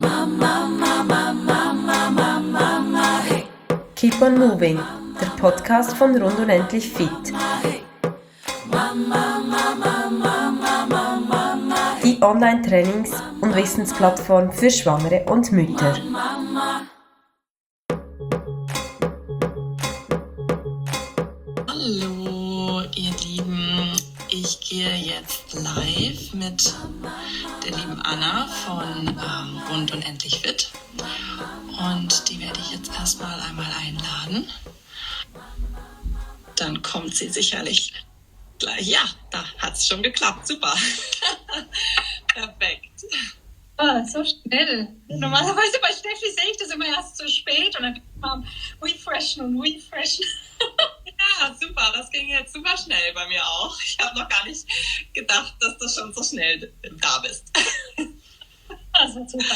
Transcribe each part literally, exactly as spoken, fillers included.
Keep on Moving, der Podcast von Rund und Endlich Fit. Die Online-Trainings- und Wissensplattform für Schwangere und Mütter. Hallo ihr Lieben, ich gehe jetzt live mit der lieben Anna von ähm, Rund und Endlich Fit und die werde ich jetzt erstmal einmal einladen. Dann kommt sie sicherlich gleich. Ja, da hat es schon geklappt, super. Perfekt. Ah, so schnell. Normalerweise bei Steffi sehe ich das immer erst zu spät und dann bin ich mal am Refreshen und Refreshen. Ja, super. Das ging jetzt super schnell bei mir auch. Ich habe noch gar nicht gedacht, dass du schon so schnell da bist. Also super.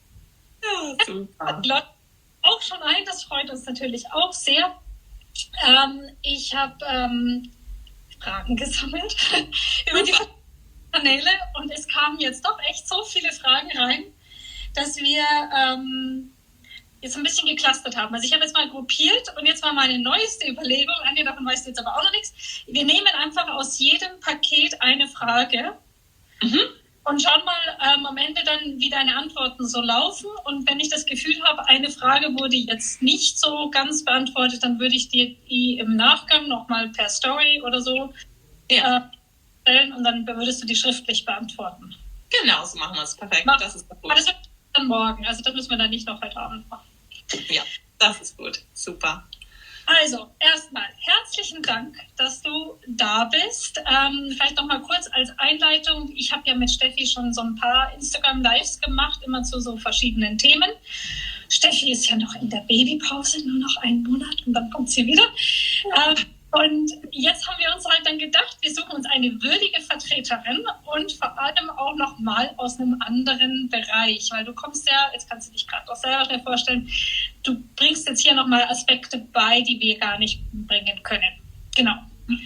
Ja, super. Die Leute auch schon ein, das freut uns natürlich auch sehr. Ähm, ich habe ähm, Fragen gesammelt über die Kanäle und es kamen jetzt doch echt so viele Fragen rein, dass wir ähm, jetzt ein bisschen geclustert haben. Also ich habe jetzt mal gruppiert und jetzt war meine neueste Überlegung, Anja, davon weißt du jetzt aber auch noch nichts. Wir nehmen einfach aus jedem Paket eine Frage mhm. und schauen mal ähm, am Ende dann, wie deine Antworten so laufen. Und wenn ich das Gefühl habe, eine Frage wurde jetzt nicht so ganz beantwortet, dann würde ich dir die im Nachgang nochmal per Story oder so ja. äh, stellen und dann würdest du die schriftlich beantworten. Genau, so machen wir es. Perfekt, Mach, das ist gut. Aber das wird dann morgen, also das müssen wir dann nicht noch heute Abend machen. Ja, das ist gut. Super. Also, erstmal herzlichen Dank, dass du da bist. Ähm, vielleicht noch mal kurz als Einleitung. Ich habe ja mit Steffi schon so ein paar Instagram-Lives gemacht, immer zu so verschiedenen Themen. Steffi ist ja noch in der Babypause, nur noch einen Monat und dann kommt sie wieder. Ähm, und jetzt haben wir uns halt dann gedacht, wir suchen uns eine würdige Vertreterin und vor allem auch noch mal aus einem anderen Bereich, weil du kommst ja, jetzt kannst du dich gerade auch selber schnell vorstellen, du bringst jetzt hier noch mal Aspekte bei, die wir gar nicht bringen können. Genau.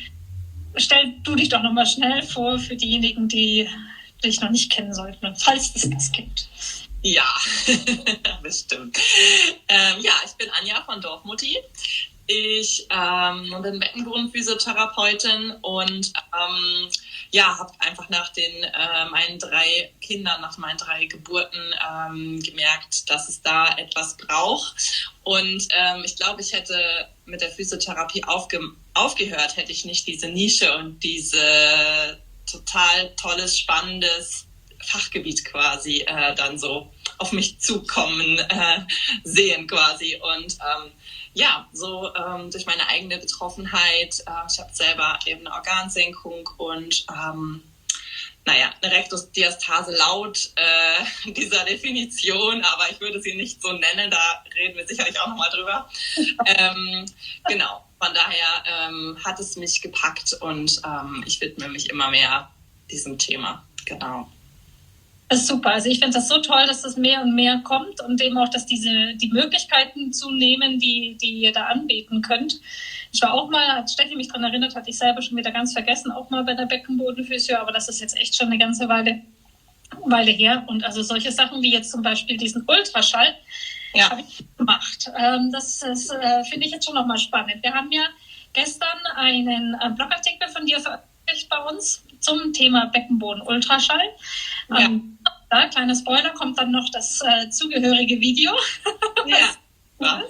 Stell du dich doch noch mal schnell vor für diejenigen, die dich noch nicht kennen sollten, falls es das gibt. Ja, bestimmt. Ähm, ja, ich bin Anja von Dorfmutti. Ich ähm, bin Beckenbodenphysiotherapeutin und ähm, ja, habe einfach nach den äh, meinen drei Kindern, nach meinen drei Geburten ähm, gemerkt, dass es da etwas braucht. Und ähm, ich glaube, ich hätte mit der Physiotherapie aufge- aufgehört, hätte ich nicht diese Nische und diese total tolles, spannendes Fachgebiet quasi äh, dann so auf mich zukommen äh, sehen quasi. Und ähm, ja, so ähm, durch meine eigene Betroffenheit, äh, ich habe selber eben eine Organsenkung und ähm, naja, eine Rektusdiastase laut äh, dieser Definition, aber ich würde sie nicht so nennen, da reden wir sicherlich auch nochmal drüber. ähm, genau, von daher ähm, hat es mich gepackt und ähm, ich widme mich immer mehr diesem Thema, genau. Das ist super. Also ich finde das so toll, dass das mehr und mehr kommt und eben auch, dass diese die Möglichkeiten zunehmen, die, die ihr da anbieten könnt. Ich war auch mal, als Steffi mich daran erinnert, hatte ich selber schon wieder ganz vergessen, auch mal bei der Beckenbodenphysio, aber das ist jetzt echt schon eine ganze Weile, Weile her. Und also solche Sachen wie jetzt zum Beispiel diesen Ultraschall, ja. habe ich gemacht. Ähm, das das äh, finde ich jetzt schon nochmal spannend. Wir haben ja gestern einen äh, Blogartikel von dir veröffentlicht bei uns zum Thema Beckenboden-Ultraschall. Ja. Ähm, da, kleiner Spoiler, kommt dann noch das äh, zugehörige Video. Ja. Ja.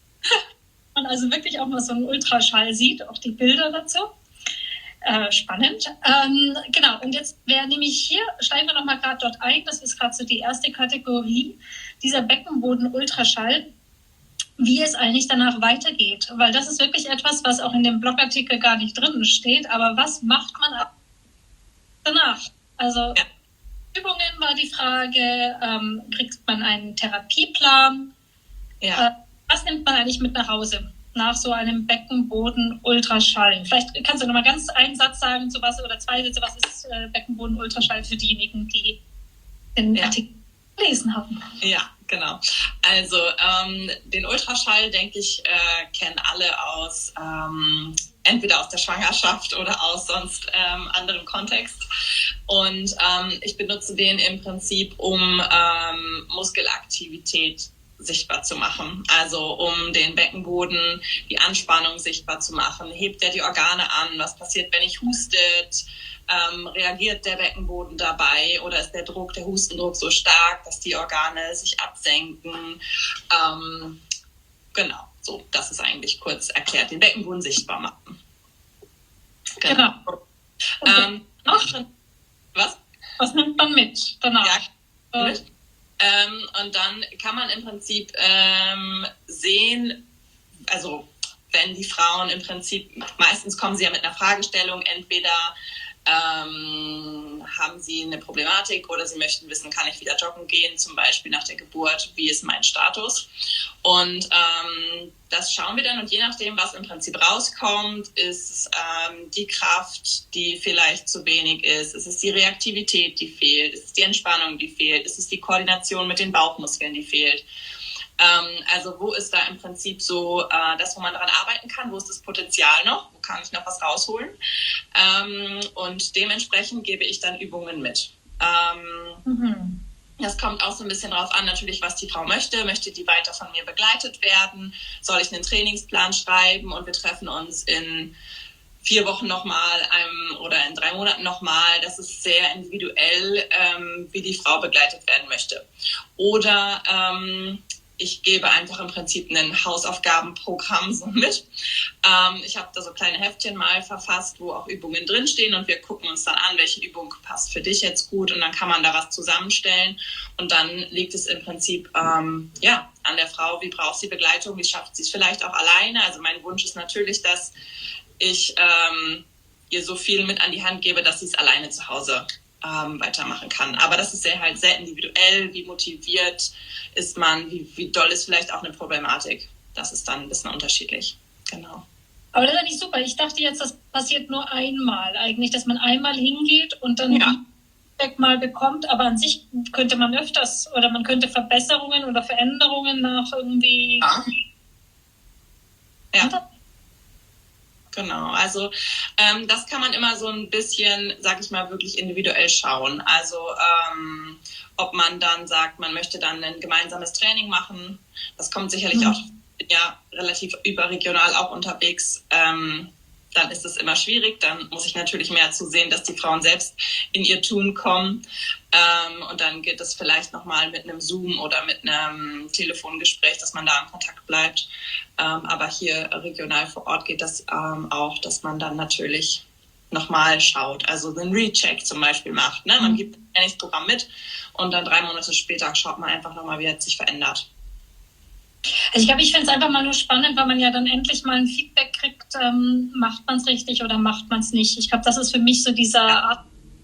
Man also wirklich auch mal so einen Ultraschall sieht, auch die Bilder dazu. Äh, spannend. Ähm, genau, und jetzt wäre nämlich hier, steigen wir nochmal gerade dort ein, das ist gerade so die erste Kategorie, dieser Beckenboden-Ultraschall, wie es eigentlich danach weitergeht. Weil das ist wirklich etwas, was auch in dem Blogartikel gar nicht drin steht, aber was macht man danach? Also ja. Übungen war die Frage, ähm, kriegt man einen Therapieplan? Ja. Äh, was nimmt man eigentlich mit nach Hause nach so einem Beckenboden-Ultraschall? Vielleicht kannst du noch mal ganz einen Satz sagen zu was oder zwei Sätze, was ist äh, Beckenboden-Ultraschall für diejenigen, die den ja. Artikel gelesen haben? Ja, Genau. Also ähm, den Ultraschall, denke ich, äh, kennen alle aus ähm, entweder aus der Schwangerschaft oder aus sonst ähm, anderem Kontext. Und ähm, ich benutze den im Prinzip, um ähm, Muskelaktivität sichtbar zu machen. Also um den Beckenboden, die Anspannung sichtbar zu machen. Hebt er die Organe an? Was passiert, wenn ich hustet? Ähm, reagiert der Beckenboden dabei oder ist der Druck, der Hustendruck so stark, dass die Organe sich absenken? Ähm, genau, so, das ist eigentlich kurz erklärt, den Beckenboden sichtbar machen. Genau. genau. Ähm, was? Was nimmt man mit danach? Ja, mit. Ähm, und dann kann man im Prinzip ähm, sehen, also wenn die Frauen im Prinzip, meistens kommen sie ja mit einer Fragestellung, entweder Ähm, haben sie eine Problematik oder sie möchten wissen, kann ich wieder joggen gehen, zum Beispiel nach der Geburt, wie ist mein Status? Und ähm, das schauen wir dann und je nachdem, was im Prinzip rauskommt, ist ähm, die Kraft, die vielleicht zu wenig ist, ist es die Reaktivität, die fehlt, ist es die Entspannung, die fehlt, ist es die Koordination mit den Bauchmuskeln, die fehlt. Ähm, also wo ist da im Prinzip so äh, das, wo man daran arbeiten kann, wo ist das Potenzial noch, wo kann ich noch was rausholen? Ähm, und dementsprechend gebe ich dann Übungen mit. Ähm, mhm. Das kommt auch so ein bisschen drauf an, natürlich, was die Frau möchte. Möchte die weiter von mir begleitet werden? Soll ich einen Trainingsplan schreiben und wir treffen uns in vier Wochen nochmal ähm, oder in drei Monaten nochmal? Das ist sehr individuell, ähm, wie die Frau begleitet werden möchte. Oder ähm, ich gebe einfach im Prinzip ein Hausaufgabenprogramm so mit. Ähm, ich habe da so kleine Heftchen mal verfasst, wo auch Übungen drinstehen und wir gucken uns dann an, welche Übung passt für dich jetzt gut und dann kann man da was zusammenstellen und dann liegt es im Prinzip ähm, ja, an der Frau, wie braucht sie Begleitung, wie schafft sie es vielleicht auch alleine. Also mein Wunsch ist natürlich, dass ich ähm, ihr so viel mit an die Hand gebe, dass sie es alleine zu Hause Ähm, weitermachen kann. Aber das ist sehr halt sehr individuell, wie motiviert ist man, wie, wie doll ist vielleicht auch eine Problematik. Das ist dann ein bisschen unterschiedlich. Genau. Aber das ist ja nicht super. Ich dachte jetzt, das passiert nur einmal eigentlich, dass man einmal hingeht und dann ja. Feedback mal bekommt. Aber an sich könnte man öfters oder man könnte Verbesserungen oder Veränderungen nach irgendwie... Ja. ja. Genau, also ähm, das kann man immer so ein bisschen, sag ich mal, wirklich individuell schauen. Also ähm, ob man dann sagt, man möchte dann ein gemeinsames Training machen. Das kommt sicherlich mhm. auch, ja, relativ überregional auch unterwegs. Ähm, dann ist es immer schwierig. Dann muss ich natürlich mehr zusehen, dass die Frauen selbst in ihr Tun kommen. Ähm, und dann geht es vielleicht nochmal mit einem Zoom oder mit einem Telefongespräch, dass man da in Kontakt bleibt. Ähm, aber hier regional vor Ort geht das ähm, auch, dass man dann natürlich nochmal schaut. Also einen Recheck zum Beispiel macht. Ne? Man gibt ein Trainingsprogramm mit und dann drei Monate später schaut man einfach nochmal, wie hat sich verändert. Also ich glaube, ich finde es einfach mal nur spannend, weil man ja dann endlich mal ein Feedback kriegt, ähm, macht man es richtig oder macht man es nicht. Ich glaube, das ist für mich so dieser Art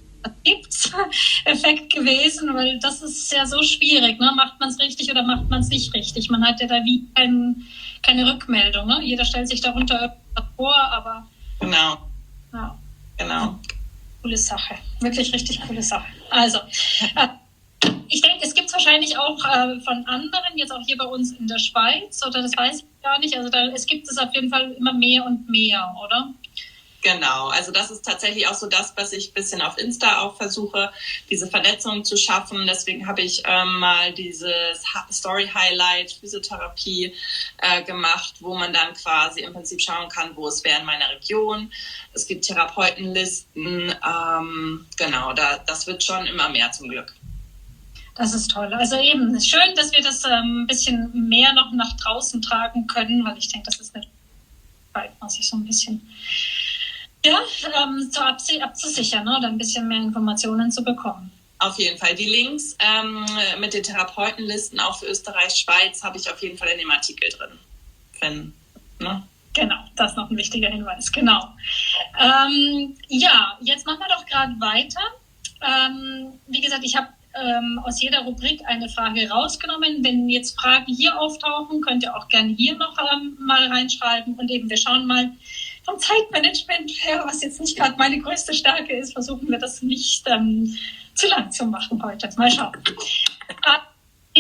Effekt gewesen, weil das ist ja so schwierig. Ne? Macht man es richtig oder macht man es nicht richtig? Man hat ja da wie kein, keine Rückmeldung. Ne? Jeder stellt sich darunter vor, aber... Genau. Ja. Genau. Coole Sache. Wirklich richtig coole Sache. Also... Äh, Ich denke, es gibt es wahrscheinlich auch äh, von anderen, jetzt auch hier bei uns in der Schweiz, oder das weiß ich gar nicht. Also da, es gibt es auf jeden Fall immer mehr und mehr, oder? Genau, also das ist tatsächlich auch so das, was ich ein bisschen auf Insta auch versuche, diese Vernetzung zu schaffen. Deswegen habe ich ähm, mal dieses Story-Highlight Physiotherapie äh, gemacht, wo man dann quasi im Prinzip schauen kann, wo es wäre in meiner Region. Es gibt Therapeutenlisten, ähm, genau, da, das wird schon immer mehr zum Glück. Das ist toll. Also eben, es ist schön, dass wir das ähm, ein bisschen mehr noch nach draußen tragen können, weil ich denke, das ist eine Zeit, was ich so ein bisschen ja, ähm, zu abs- abzusichern, ne? Oder ein bisschen mehr Informationen zu bekommen. Auf jeden Fall. Die Links ähm, mit den Therapeutenlisten auch für Österreich, Schweiz habe ich auf jeden Fall in dem Artikel drin. Wenn, ne? Genau, das ist noch ein wichtiger Hinweis, genau. Ähm, ja, jetzt machen wir doch gerade weiter. Ähm, wie gesagt, ich habe ähm, aus jeder Rubrik eine Frage rausgenommen. Wenn jetzt Fragen hier auftauchen, könnt ihr auch gerne hier noch ähm, mal reinschreiben. Und eben, wir schauen mal vom Zeitmanagement her, was jetzt nicht gerade meine größte Stärke ist, versuchen wir das nicht ähm, zu lang zu machen heute. Mal schauen. Äh,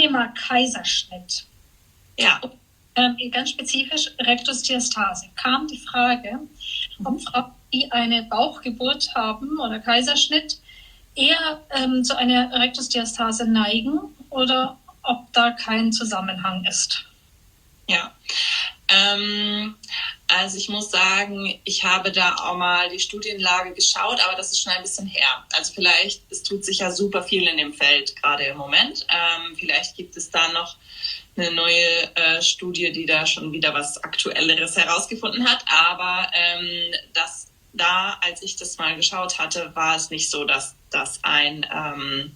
Thema Kaiserschnitt. Ja. Ähm, ganz spezifisch Rektusdiastase kam die Frage, ob Frauen, die eine Bauchgeburt haben oder Kaiserschnitt, eher ähm, zu einer Rektusdiastase neigen oder ob da kein Zusammenhang ist. Ja, ähm, also ich muss sagen, ich habe da auch mal die Studienlage geschaut, aber das ist schon ein bisschen her. Also vielleicht, es tut sich ja super viel in dem Feld gerade im Moment. Ähm, vielleicht gibt es da noch eine neue äh, Studie, die da schon wieder was Aktuelleres herausgefunden hat. Aber ähm, das da, als ich das mal geschaut hatte, war es nicht so, dass das ein ähm,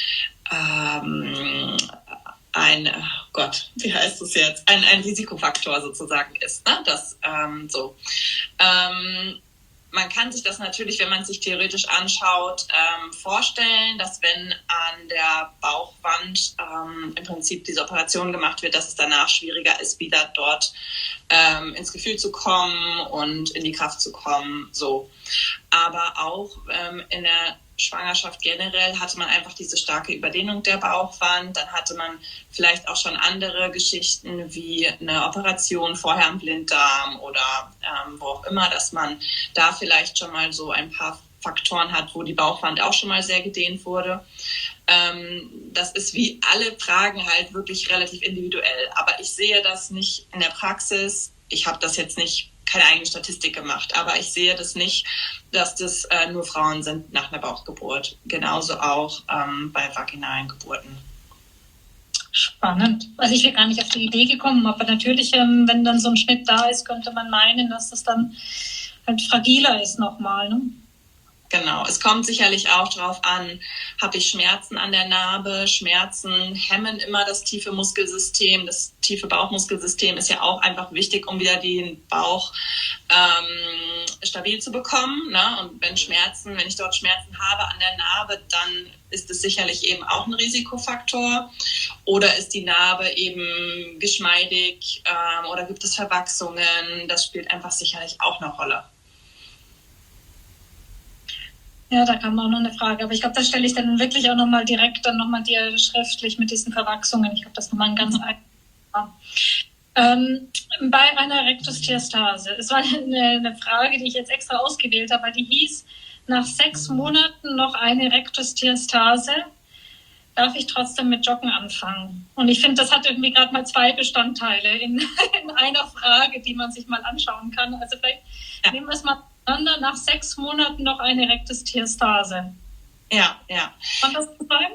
ähm, ein, oh Gott, wie heißt es jetzt, ein, ein Risikofaktor sozusagen ist. Ne? Das, ähm, so. Ähm, man kann sich das natürlich, wenn man sich theoretisch anschaut, ähm, vorstellen, dass wenn an der Bauchwand ähm, im Prinzip diese Operation gemacht wird, dass es danach schwieriger ist, wieder dort ähm, ins Gefühl zu kommen und in die Kraft zu kommen. So. Aber auch ähm, in der Schwangerschaft generell hatte man einfach diese starke Überdehnung der Bauchwand. Dann hatte man vielleicht auch schon andere Geschichten wie eine Operation vorher am Blinddarm oder ähm, wo auch immer, dass man da vielleicht schon mal so ein paar Faktoren hat, wo die Bauchwand auch schon mal sehr gedehnt wurde. Ähm, das ist wie alle Fragen halt wirklich relativ individuell. Aber ich sehe das nicht in der Praxis. Ich habe das jetzt nicht keine eigene Statistik gemacht, aber ich sehe das nicht, dass das äh, nur Frauen sind nach einer Bauchgeburt. Genauso auch ähm, bei vaginalen Geburten. Spannend. Also ich wäre gar nicht auf die Idee gekommen, aber natürlich, ähm, wenn dann so ein Schnitt da ist, könnte man meinen, dass das dann halt fragiler ist nochmal, ne? Genau, es kommt sicherlich auch darauf an, habe ich Schmerzen an der Narbe. Schmerzen hemmen immer das tiefe Muskelsystem. Das tiefe Bauchmuskelsystem ist ja auch einfach wichtig, um wieder den Bauch ähm, stabil zu bekommen. Ne? Und wenn Schmerzen, wenn ich dort Schmerzen habe an der Narbe, dann ist es sicherlich eben auch ein Risikofaktor. Oder ist die Narbe eben geschmeidig ähm, oder gibt es Verwachsungen? Das spielt einfach sicherlich auch eine Rolle. Ja, da kam auch noch eine Frage, aber ich glaube, das stelle ich dann wirklich auch nochmal direkt dann nochmal dir schriftlich mit diesen Verwachsungen. Ich glaube, das ist nochmal ein ganz mhm. einfach. Ähm, bei einer Rektusdiastase, es war eine, eine Frage, die ich jetzt extra ausgewählt habe, weil die hieß, nach sechs Monaten noch eine Rektusdiastase, darf ich trotzdem mit Joggen anfangen? Und ich finde, das hat irgendwie gerade mal zwei Bestandteile in, in einer Frage, die man sich mal anschauen kann. Also vielleicht ja. nehmen wir es mal nach sechs Monaten noch eine Rektusdiastase. Ja, ja. Kann das sein?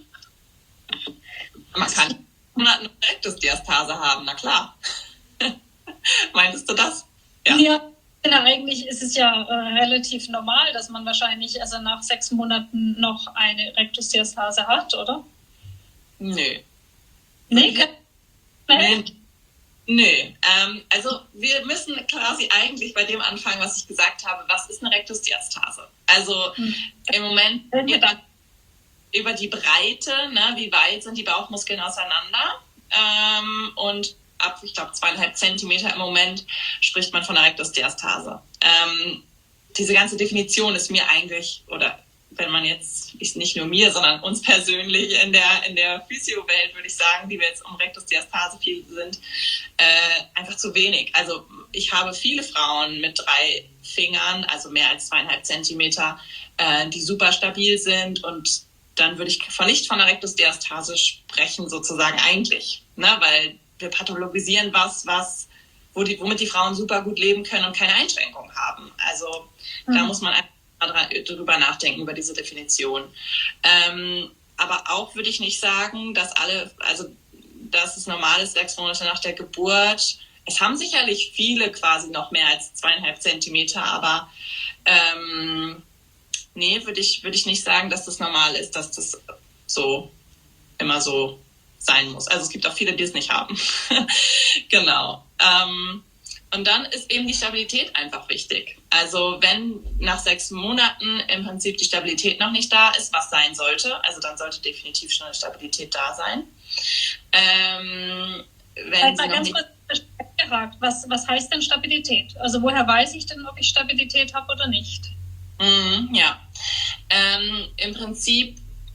Man kann Monaten eine Rektusdiastase haben, na klar. Meintest du das? Ja, ja, eigentlich ist es ja äh, relativ normal, dass man wahrscheinlich also nach sechs Monaten noch eine Rektusdiastase hat, oder? Nö. Nee? Kann, nee. Nö, ähm, also wir müssen quasi eigentlich bei dem anfangen, was ich gesagt habe, was ist eine Rektusdiastase? Also hm. im Moment wir dann über die Breite, ne, wie weit sind die Bauchmuskeln auseinander ähm, und ab, ich glaube, zweieinhalb Zentimeter im Moment spricht man von einer Rektusdiastase. Ähm, diese ganze Definition ist mir eigentlich, oder wenn man jetzt, nicht nur mir, sondern uns persönlich in der, in der Physio-Welt, würde ich sagen, die wir jetzt um Rektusdiastase viel sind, äh, einfach zu wenig. Also ich habe viele Frauen mit drei Fingern, also mehr als zweieinhalb Zentimeter, äh, die super stabil sind und dann würde ich von nicht von einer Rektusdiastase sprechen, sozusagen eigentlich, ne? Weil wir pathologisieren was, was wo die, womit die Frauen super gut leben können und keine Einschränkungen haben. Also mhm. da muss man einfach drüber nachdenken, über diese Definition. Ähm, aber auch würde ich nicht sagen, dass alle, also dass es normal ist, sechs Monate nach der Geburt. Es haben sicherlich viele quasi noch mehr als zweieinhalb Zentimeter, aber ähm, nee, würde ich, würde ich nicht sagen, dass das normal ist, dass das so immer so sein muss. Also es gibt auch viele, die es nicht haben. Genau. Ähm, und dann ist eben die Stabilität einfach wichtig. Also wenn nach sechs Monaten im Prinzip die Stabilität noch nicht da ist, was sein sollte, also dann sollte definitiv schon eine Stabilität da sein. Ähm, wenn sie noch nicht gefragt, was, was heißt denn Stabilität? Also woher weiß ich denn, ob ich Stabilität habe oder nicht? Mm, ja, ähm, im Prinzip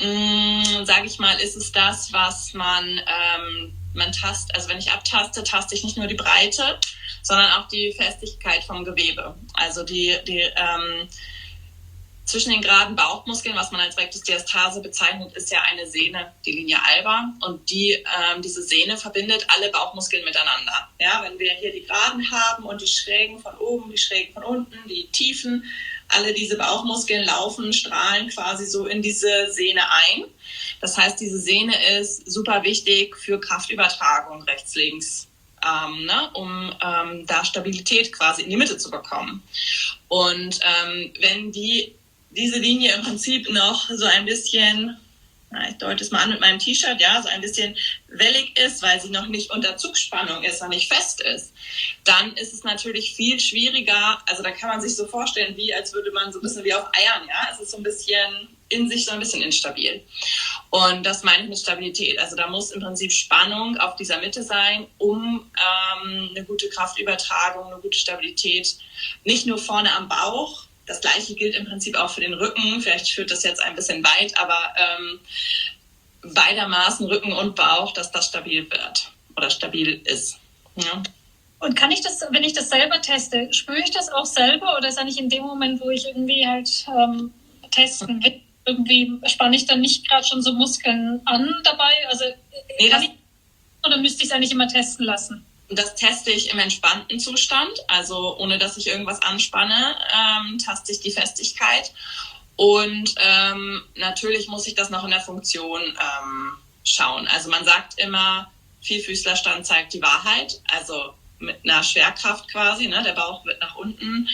sage ich mal, ist es das, was man, ähm, man tastet, also wenn ich abtaste, taste ich nicht nur die Breite, sondern auch die Festigkeit vom Gewebe. Also die, die ähm, zwischen den geraden Bauchmuskeln, was man als Rectus Diastase bezeichnet, ist ja eine Sehne, die Linea alba. Und die, ähm, diese Sehne verbindet alle Bauchmuskeln miteinander. Ja, wenn wir hier die geraden haben und die schrägen von oben, die schrägen von unten, die tiefen, alle diese Bauchmuskeln laufen, strahlen quasi so in diese Sehne ein. Das heißt, diese Sehne ist super wichtig für Kraftübertragung rechts, links, ähm, ne, um ähm, da Stabilität quasi in die Mitte zu bekommen. Und ähm, wenn die diese Linie im Prinzip noch so ein bisschen, na, ich deute es mal an mit meinem T-Shirt, ja, so ein bisschen wellig ist, weil sie noch nicht unter Zugspannung ist, noch nicht fest ist, dann ist es natürlich viel schwieriger. Also da kann man sich so vorstellen, wie als würde man so ein bisschen wie auf Eiern, ja, es ist so ein bisschen in sich so ein bisschen instabil. Und das meine ich mit Stabilität. Also da muss im Prinzip Spannung auf dieser Mitte sein, um ähm, eine gute Kraftübertragung, eine gute Stabilität, nicht nur vorne am Bauch. Das Gleiche gilt im Prinzip auch für den Rücken. Vielleicht führt das jetzt ein bisschen weit, aber ähm, beidermaßen Rücken und Bauch, dass das stabil wird oder stabil ist. Ja. Und kann ich das, wenn ich das selber teste, spüre ich das auch selber oder ist eigentlich in dem Moment, wo ich irgendwie halt ähm, testen will, irgendwie spanne ich dann nicht gerade schon so Muskeln an dabei? Also nee, kann das, ich, oder müsste ich es eigentlich immer testen lassen? Das teste ich im entspannten Zustand, also ohne dass ich irgendwas anspanne, ähm, taste ich die Festigkeit. Und ähm, natürlich muss ich das noch in der Funktion ähm, schauen. Also man sagt immer, Vierfüßlerstand zeigt die Wahrheit, also mit einer Schwerkraft quasi, ne? Der Bauch wird nach unten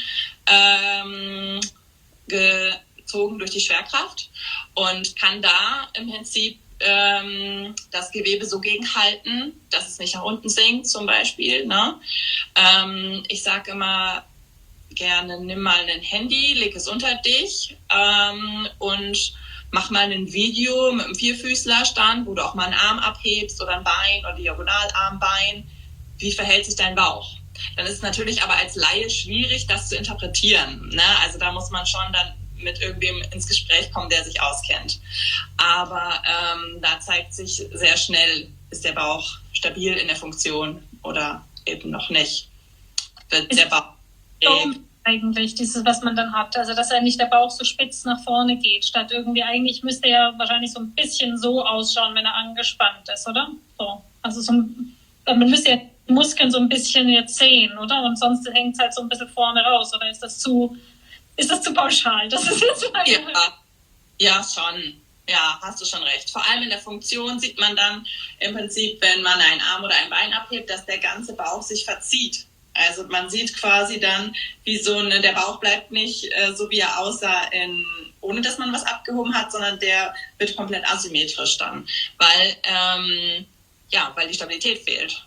ähm, gezogen durch die Schwerkraft und kann da im Prinzip ähm, das Gewebe so gegenhalten, dass es nicht nach unten sinkt zum Beispiel. Ne? Ähm, ich sage immer gerne, nimm mal ein Handy, leg es unter dich ähm, und mach mal ein Video mit einem Vierfüßlerstand, wo du auch mal einen Arm abhebst oder ein Bein oder Diagonalarmbein. Wie verhält sich dein Bauch? Dann ist es natürlich aber als Laie schwierig, das zu interpretieren. Ne? Also da muss man schon dann mit irgendwem ins Gespräch kommen, der sich auskennt. Aber ähm, da zeigt sich sehr schnell, ist der Bauch stabil in der Funktion oder eben noch nicht. Wird der Bauch so eigentlich, dieses, was man dann hat. Also, dass eigentlich der Bauch so spitz nach vorne geht, statt irgendwie, eigentlich müsste er wahrscheinlich so ein bisschen so ausschauen, wenn er angespannt ist, oder? So. Also, so, man müsste ja die Muskeln so ein bisschen jetzt sehen, oder? Und sonst hängt es halt so ein bisschen vorne raus, oder ist das zu, ist das zu pauschal? Das ist jetzt mal ja, ja, schon. Ja, hast du schon recht. Vor allem in der Funktion sieht man dann im Prinzip, wenn man einen Arm oder ein Bein abhebt, dass der ganze Bauch sich verzieht. Also man sieht quasi dann, wie so eine, der Bauch bleibt nicht äh, so, wie er aussah, in, ohne dass man was abgehoben hat, sondern der wird komplett asymmetrisch dann, weil, ähm, ja, weil die Stabilität fehlt.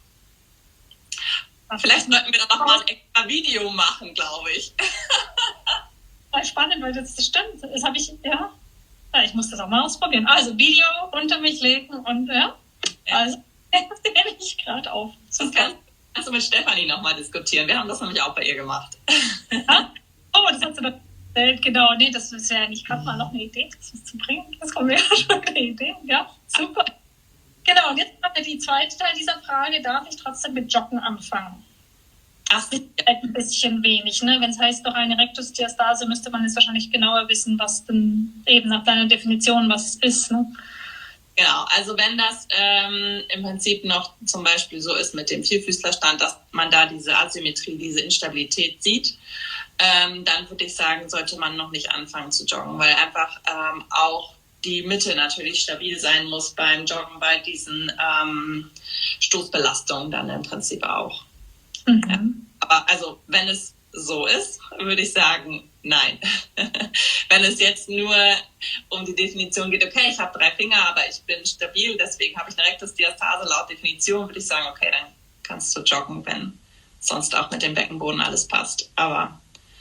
Vielleicht sollten wir da noch mal ein extra Video machen, glaube ich. Spannend, weil das, das stimmt. Das habe ich, ja. ja. Ich muss das auch mal ausprobieren. Also Video unter mich legen und ja. ja. Also, das nehme ich gerade auf. Das kannst, kannst du mit Stefanie nochmal diskutieren. Wir haben das nämlich auch bei ihr gemacht. Ja? Oh, das hast du doch erzählt. Genau. Nee, das ist ja nicht gerade mal noch eine Idee, das zu bringen. Das kommt mir ja schon eine Idee. Ja, super. Genau, und jetzt haben wir die zweite Teil dieser Frage. Darf ich trotzdem mit Joggen anfangen? Das ist halt ein bisschen wenig, ne? Wenn es heißt doch eine Rectus Diastase, müsste man jetzt wahrscheinlich genauer wissen, was denn eben nach deiner Definition was ist, ne? Genau, also wenn das ähm, im Prinzip noch zum Beispiel so ist mit dem Vierfüßlerstand, dass man da diese Asymmetrie, diese Instabilität sieht, ähm, dann würde ich sagen, sollte man noch nicht anfangen zu joggen, weil einfach ähm, auch die Mitte natürlich stabil sein muss beim Joggen, bei diesen ähm, Stoßbelastungen dann im Prinzip auch. Mhm. Ja. Aber also, wenn es so ist, würde ich sagen, nein. Wenn es jetzt nur um die Definition geht, okay, ich habe drei Finger, aber ich bin stabil, deswegen habe ich eine Rectus Diastase laut Definition, würde ich sagen, okay, dann kannst du joggen, wenn sonst auch mit dem Beckenboden alles passt. Aber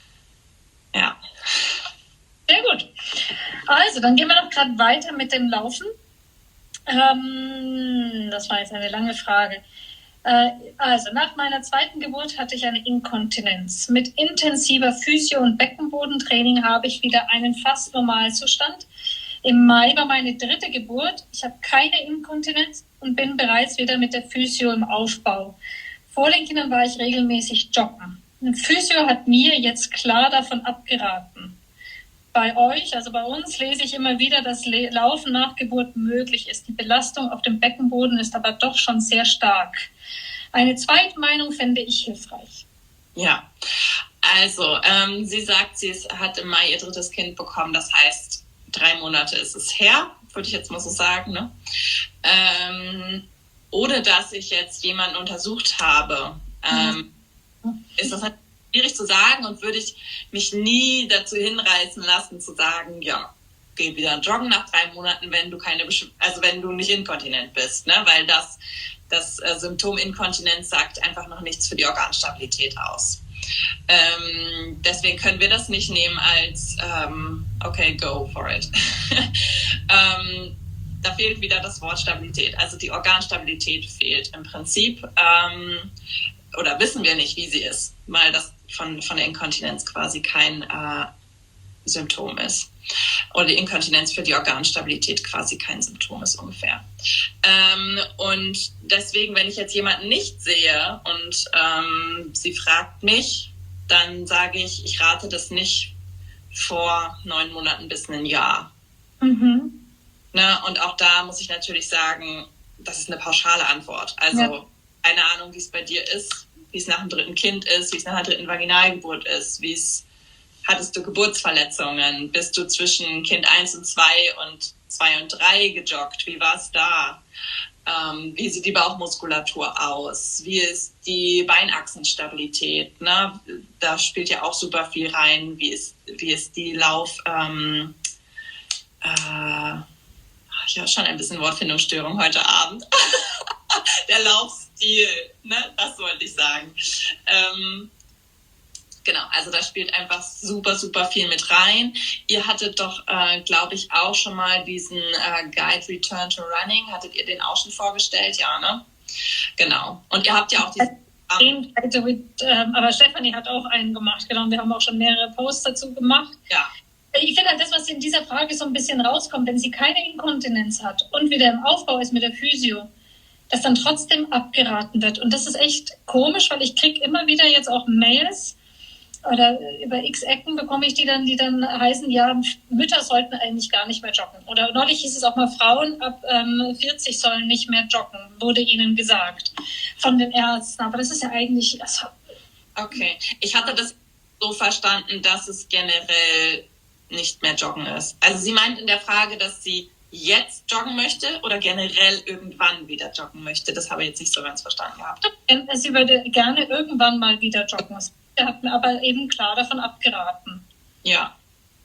ja. Sehr gut. Also, dann gehen wir noch gerade weiter mit dem Laufen. Ähm, das war jetzt eine lange Frage. Also, nach meiner zweiten Geburt hatte ich eine Inkontinenz. Mit intensiver Physio- und Beckenbodentraining habe ich wieder einen fast normalen Zustand. Im Mai war meine dritte Geburt. Ich habe keine Inkontinenz und bin bereits wieder mit der Physio im Aufbau. Vor den Kindern war ich regelmäßig joggen. Ein Physio hat mir jetzt klar davon abgeraten. Bei euch, also bei uns, lese ich immer wieder, dass Laufen nach Geburt möglich ist. Die Belastung auf dem Beckenboden ist aber doch schon sehr stark. Eine zweite Meinung fände ich hilfreich. Ja, also ähm, sie sagt, sie ist, hat im Mai ihr drittes Kind bekommen. Das heißt, drei Monate ist es her, würde ich jetzt mal so sagen. Ne? Ähm, ohne dass ich jetzt jemanden untersucht habe, ähm, mhm. ist das halt schwierig zu sagen und würde ich mich nie dazu hinreißen lassen zu sagen, ja, geh wieder joggen nach drei Monaten, wenn du keine, also wenn du nicht inkontinent bist, ne? Weil das, das äh, Symptom Inkontinenz sagt einfach noch nichts für die Organstabilität aus. Ähm, deswegen können wir das nicht nehmen als ähm, okay, go for it. ähm, da fehlt wieder das Wort Stabilität. Also die Organstabilität fehlt im Prinzip. Ähm, oder wissen wir nicht, wie sie ist, weil das von, von der Inkontinenz quasi kein äh, Symptom ist. Oder die Inkontinenz für die Organstabilität quasi kein Symptom ist ungefähr. Ähm, und deswegen, wenn ich jetzt jemanden nicht sehe und ähm, sie fragt mich, dann sage ich, ich rate das nicht vor neun Monaten bis ein Jahr. Mhm. Ne? Und auch da muss ich natürlich sagen, das ist eine pauschale Antwort. Also ja. Keine Ahnung, wie es bei dir ist, wie es nach dem dritten Kind ist, wie es nach der dritten Vaginalgeburt ist, wie es hattest du Geburtsverletzungen, bist du zwischen Kind eins und zwei und zwei und drei gejoggt, wie war es da? Ähm, wie sieht die Bauchmuskulatur aus? Wie ist die Beinachsenstabilität? Ne? Da spielt ja auch super viel rein. Wie ist, wie ist die Lauf... Ähm, äh, ich habe schon ein bisschen Wortfindungsstörung heute Abend. Der Laufstil, ne? Das wollte ich sagen. Ähm, genau, also da spielt einfach super, super viel mit rein. Ihr hattet doch, äh, glaube ich, auch schon mal diesen äh, Guide Return to Running. Hattet ihr den auch schon vorgestellt? Ja, ne? Genau. Und ihr habt ja auch diesen... Den, also mit, ähm, aber Stefanie hat auch einen gemacht, genau. Wir haben auch schon mehrere Posts dazu gemacht. Ja. Ich finde halt das, was in dieser Frage so ein bisschen rauskommt, wenn sie keine Inkontinenz hat und wieder im Aufbau ist mit der Physio, dass dann trotzdem abgeraten wird. Und das ist echt komisch, weil ich kriege immer wieder jetzt auch Mails oder über x Ecken bekomme ich die dann, die dann heißen, ja, Mütter sollten eigentlich gar nicht mehr joggen. Oder neulich hieß es auch mal, Frauen ab ähm, vierzig sollen nicht mehr joggen, wurde ihnen gesagt von den Ärzten. Aber das ist ja eigentlich... Also okay, ich hatte das so verstanden, dass es generell nicht mehr joggen ist. Also sie meint in der Frage, dass sie jetzt joggen möchte oder generell irgendwann wieder joggen möchte. Das habe ich jetzt nicht so ganz verstanden gehabt. Sie würde gerne irgendwann mal wieder joggen. Sie hat mir aber eben klar davon abgeraten. Ja.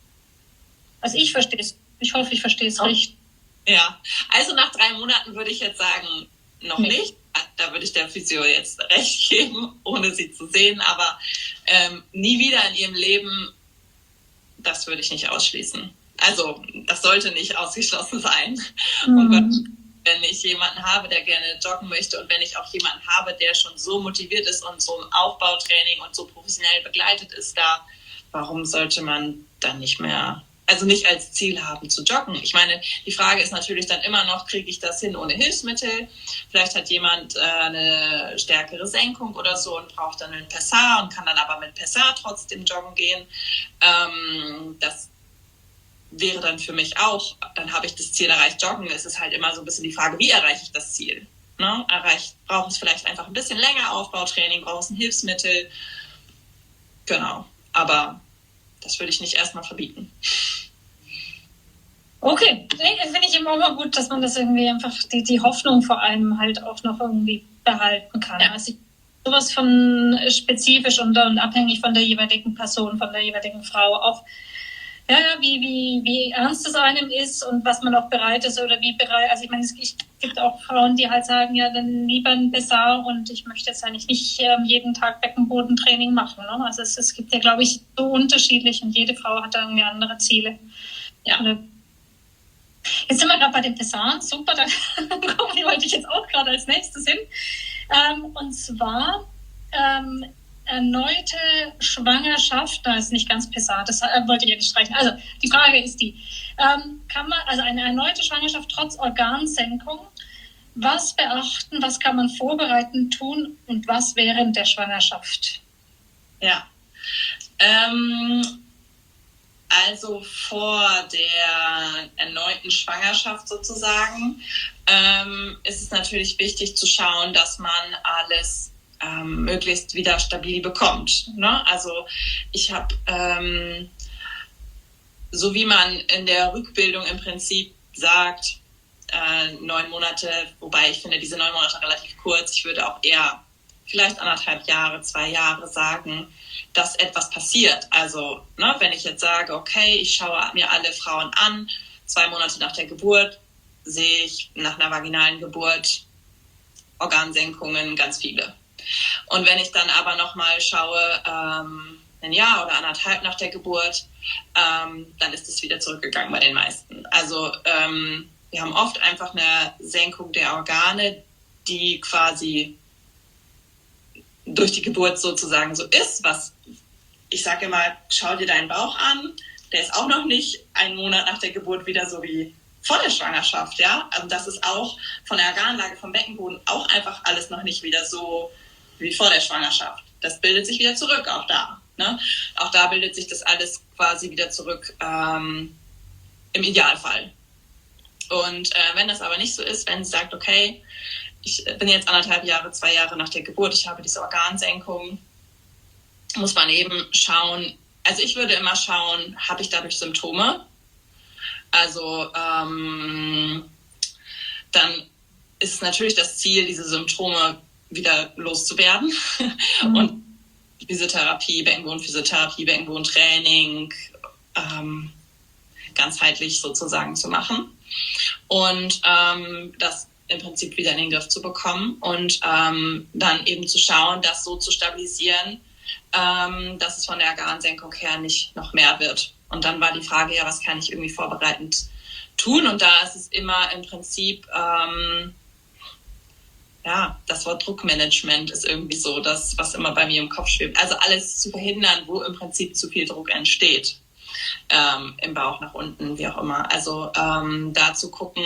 Also ich verstehe es. Ich hoffe, ich verstehe es oh. richtig. Ja, also nach drei Monaten würde ich jetzt sagen, noch nee. nicht. Da würde ich der Physio jetzt recht geben, ohne sie zu sehen. Aber ähm, nie wieder in ihrem Leben, das würde ich nicht ausschließen. Also das sollte nicht ausgeschlossen sein. Mhm. Und wenn ich jemanden habe, der gerne joggen möchte und wenn ich auch jemanden habe, der schon so motiviert ist und so im Aufbautraining und so professionell begleitet ist da, warum sollte man dann nicht mehr, also nicht als Ziel haben zu joggen? Ich meine, die Frage ist natürlich dann immer noch, kriege ich das hin ohne Hilfsmittel? Vielleicht hat jemand äh, eine stärkere Senkung oder so und braucht dann einen Pessar und kann dann aber mit Pessar trotzdem joggen gehen. Ähm, das wäre dann für mich auch, dann habe ich das Ziel erreicht, joggen. Es ist halt immer so ein bisschen die Frage, wie erreiche ich das Ziel? Ne? Erreicht, braucht es vielleicht einfach ein bisschen länger Aufbautraining, braucht es ein Hilfsmittel? Genau, aber das würde ich nicht erstmal verbieten. Okay, finde ich immer immer gut, dass man das irgendwie einfach, die, die Hoffnung vor allem halt auch noch irgendwie behalten kann. Ja. Also ich, sowas von spezifisch und, und abhängig von der jeweiligen Person, von der jeweiligen Frau auch. Ja, ja, wie, wie, wie ernst es einem ist und was man auch bereit ist oder wie bereit, also ich meine, es gibt auch Frauen, die halt sagen, ja, dann lieber ein Pessar und ich möchte jetzt eigentlich nicht ähm, jeden Tag Beckenbodentraining machen. Ne? Also es, es gibt ja, glaube ich, so unterschiedlich und jede Frau hat da irgendwie andere Ziele. Ja. Oder jetzt sind wir gerade bei den Pessaren, super, da wollte ich jetzt auch gerade als nächstes hin. Ähm, und zwar ähm, erneute Schwangerschaft, da ist nicht ganz Pessar, das wollte ich ja nicht streichen. Also die Frage ist die, Ähm, kann man, also eine erneute Schwangerschaft trotz Organsenkung, was beachten, was kann man vorbereitend tun und was während der Schwangerschaft? Ja, ähm, also vor der erneuten Schwangerschaft sozusagen ähm, ist es natürlich wichtig zu schauen, dass man alles ähm, möglichst wieder stabil bekommt. Ne? Also ich habe, ähm, so wie man in der Rückbildung im Prinzip sagt, äh, neun Monate, wobei ich finde diese neun Monate relativ kurz, ich würde auch eher vielleicht anderthalb Jahre, zwei Jahre sagen, dass etwas passiert. Also ne, wenn ich jetzt sage, okay, ich schaue mir alle Frauen an, zwei Monate nach der Geburt sehe ich nach einer vaginalen Geburt Organsenkungen, ganz viele. Und wenn ich dann aber nochmal schaue, ähm, ein Jahr oder anderthalb nach der Geburt, ähm, dann ist es wieder zurückgegangen bei den meisten. Also ähm, wir haben oft einfach eine Senkung der Organe, die quasi durch die Geburt sozusagen so ist, was ich sage immer, schau dir deinen Bauch an, der ist auch noch nicht einen Monat nach der Geburt wieder so wie vor der Schwangerschaft, ja. Also das ist auch von der Organlage vom Beckenboden auch einfach alles noch nicht wieder so wie vor der Schwangerschaft. Das bildet sich wieder zurück, auch da. Ne? Auch da bildet sich das alles quasi wieder zurück, ähm, im Idealfall. Und äh, wenn das aber nicht so ist, wenn sie sagt, okay, ich bin jetzt anderthalb Jahre, zwei Jahre nach der Geburt, ich habe diese Organsenkung, muss man eben schauen, also ich würde immer schauen, habe ich dadurch Symptome? Also ähm, dann ist natürlich das Ziel, diese Symptome wieder loszuwerden. Mhm. Und Physiotherapie, Beckenbodenphysiotherapie, Beckenbodentraining, ähm, ganzheitlich sozusagen zu machen. Und ähm, das im Prinzip wieder in den Griff zu bekommen und ähm, dann eben zu schauen, das so zu stabilisieren, ähm, dass es von der Organsenkung her nicht noch mehr wird. Und dann war die Frage, ja, was kann ich irgendwie vorbereitend tun? Und da ist es immer im Prinzip, ähm, ja, das Wort Druckmanagement ist irgendwie so das, was immer bei mir im Kopf schwebt. Also alles zu verhindern, wo im Prinzip zu viel Druck entsteht. Ähm, im Bauch nach unten, wie auch immer. Also ähm, da zu gucken.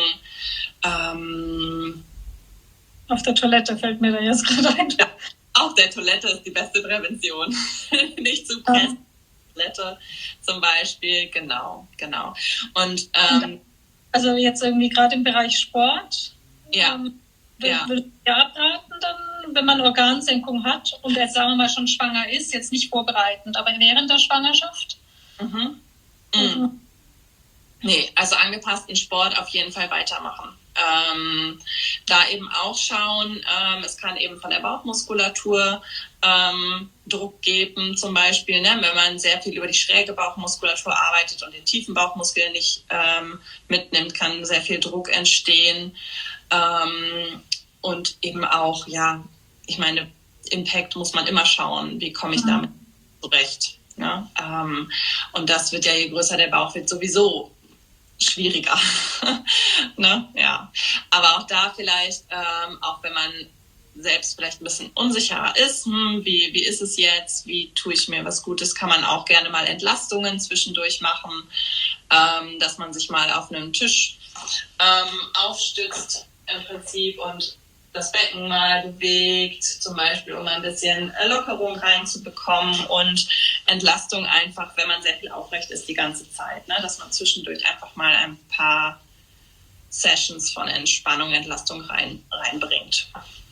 Ähm, Auf der Toilette fällt mir da jetzt gerade ein. Ja, auf der Toilette ist die beste Prävention. Nicht zu pressen. Ja. Toilette zum Beispiel, genau, genau. Und ähm, also jetzt irgendwie gerade im Bereich Sport. Ja. Ähm, ja. Würde ich abraten dann, wenn man Organsenkung hat und jetzt sagen wir mal schon schwanger ist, jetzt nicht vorbereitend, aber während der Schwangerschaft? Mhm. Mhm. Nee, also angepassten Sport auf jeden Fall weitermachen. Ähm, da eben auch schauen, ähm, es kann eben von der Bauchmuskulatur ähm, Druck geben, zum Beispiel, ne, wenn man sehr viel über die schräge Bauchmuskulatur arbeitet und den tiefen Bauchmuskel nicht ähm, mitnimmt, kann sehr viel Druck entstehen. Ähm, und eben auch, ja, ich meine, Impact muss man immer schauen, wie komme ich damit zurecht. Ne? Ähm, und das wird ja, je größer der Bauch wird, sowieso schwieriger. Ne? Ja. Aber auch da vielleicht, ähm, auch wenn man selbst vielleicht ein bisschen unsicherer ist, hm, wie, wie ist es jetzt, wie tue ich mir was Gutes, kann man auch gerne mal Entlastungen zwischendurch machen, ähm, dass man sich mal auf einem Tisch ähm, aufstützt im Prinzip und das Becken mal bewegt, zum Beispiel, um ein bisschen Lockerung reinzubekommen und Entlastung einfach, wenn man sehr viel aufrecht ist die ganze Zeit, ne? Dass man zwischendurch einfach mal ein paar Sessions von Entspannung, Entlastung rein, reinbringt.